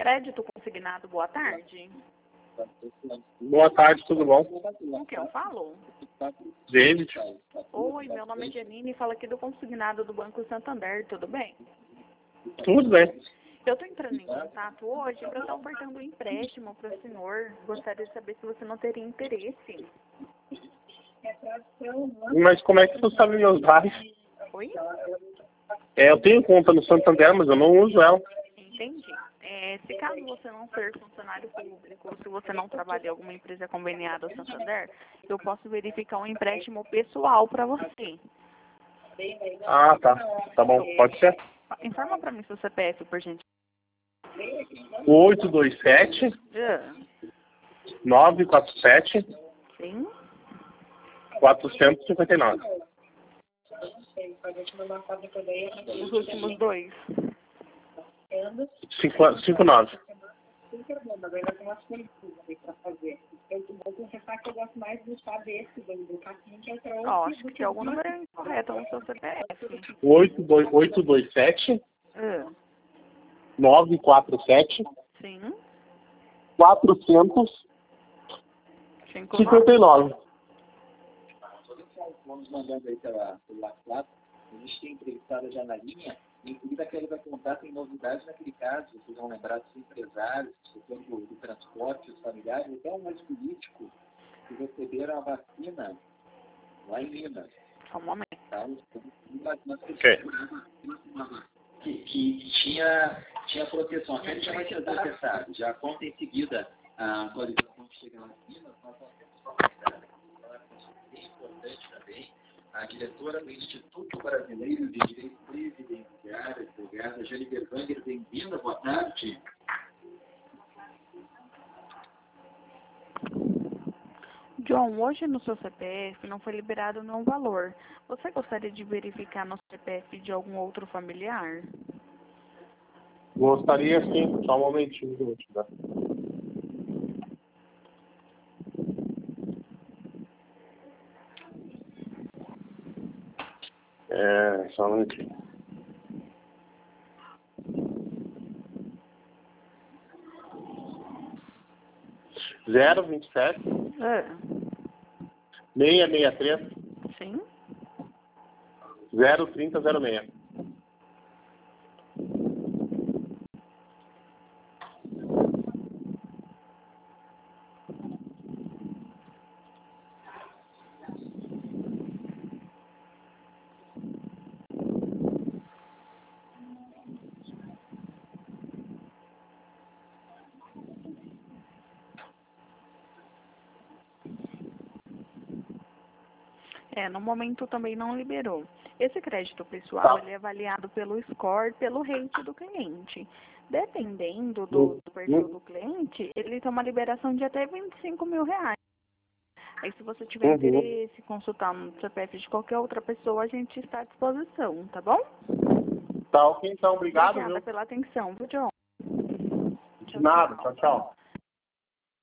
Crédito consignado, boa tarde. Boa tarde, tudo bom? Com quem eu falo? David. Oi, meu nome é Janine e falo aqui do consignado do Banco Santander, tudo bem? Tudo bem. Eu estou entrando em contato hoje para estar ofertando um empréstimo para o senhor. Gostaria de saber se você não teria interesse. Mas como é que você sabe meus dados? Oi? Eu tenho conta no Santander, mas eu não uso ela. Entendi. Se caso você não ser funcionário público, se você não trabalha em alguma empresa conveniada ao Santander, eu posso verificar um empréstimo pessoal para você. Ah, tá. Tá bom, pode ser. Informa para mim seu CPF, por gentileza. 827 947 Sim. 459. Os últimos dois. 59. Ó, acho que tem algum número incorreto no seu CPF. 827 947 Sim. 459. Vamos mandando aí pelo WhatsApp. A gente tem entrevistada já na linha. Inclusive, aquele vai contar, tem novidades naquele caso. Vocês vão lembrar dos empresários, do setor do transporte, os familiares, até um mais político, que receberam a vacina lá em Minas. Só um momento. Tá? Ok. Que tinha proteção. A gente já vai ser processado. Já conta em seguida a atualização que chega nas Minas, nós vamos ter só cuidado. É importante também. A diretora do Instituto Brasileiro de Direito Previdenciário, advogada Jane Berwanger, bem-vinda, boa tarde. John, hoje no seu CPF não foi liberado nenhum valor. Você gostaria de verificar no CPF de algum outro familiar? Gostaria sim, só um momentinho que eu vou te dar. Só um momentinho. 027 663 Sim. 03006. No momento também não liberou. Esse crédito pessoal, ele é avaliado pelo score, pelo rate do cliente. Dependendo do perfil do cliente, ele tem uma liberação de até R$ 25.000. Aí, se você tiver interesse, consultar no CPF de qualquer outra pessoa, a gente está à disposição, tá bom? Tá ok, então. Obrigado, Obrigada viu? pela atenção, viu, John? De nada. Tchau, tchau.